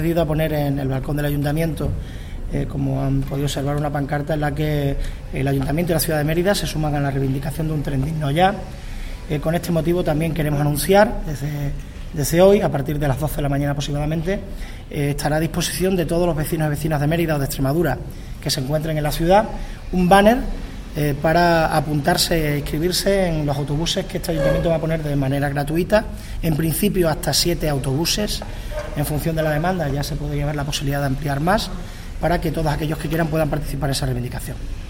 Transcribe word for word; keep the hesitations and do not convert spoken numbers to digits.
He ido a poner en el balcón del Ayuntamiento, eh, como han podido observar, una pancarta en la que el Ayuntamiento y la ciudad de Mérida se suman a la reivindicación de un tren digno ya. Eh, con este motivo también queremos anunciar desde, desde hoy, a partir de las doce de la mañana aproximadamente, eh, estará a disposición de todos los vecinos y vecinas de Mérida o de Extremadura que se encuentren en la ciudad un banner eh, para apuntarse e inscribirse en los autobuses que este Ayuntamiento va a poner de manera gratuita, en principio hasta siete autobuses. En función de la demanda ya se puede llevar la posibilidad de ampliar más, para que todos aquellos que quieran puedan participar en esa reivindicación.